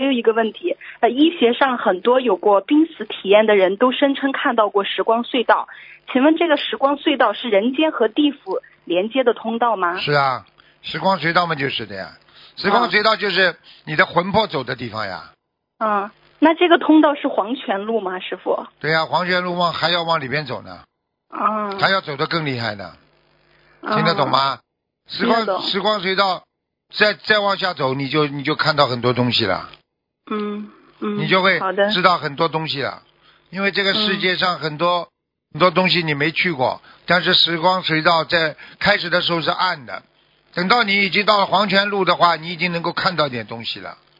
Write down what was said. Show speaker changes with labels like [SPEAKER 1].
[SPEAKER 1] 有一个问题，医学上很多有过濒死体验的人都声称看到过时光隧道，请问这个时光隧道是人间和地府连接的通道吗？
[SPEAKER 2] 是啊，时光隧道嘛就是的呀，时光隧道就是你的魂魄走的地方呀。
[SPEAKER 1] 那这个通道是黄泉路吗，师傅？
[SPEAKER 2] 对呀，黄泉路还要往里边走呢。还要走得更厉害呢。听得懂吗？时光隧道再往下走，你就看到很多东西了。你就会知道很多东西了。因为这个世界上很多东西你没去过，但是时光隧道在开始的时候是暗的，等到你已经到了黄泉路的话，你已经能够看到点东西了。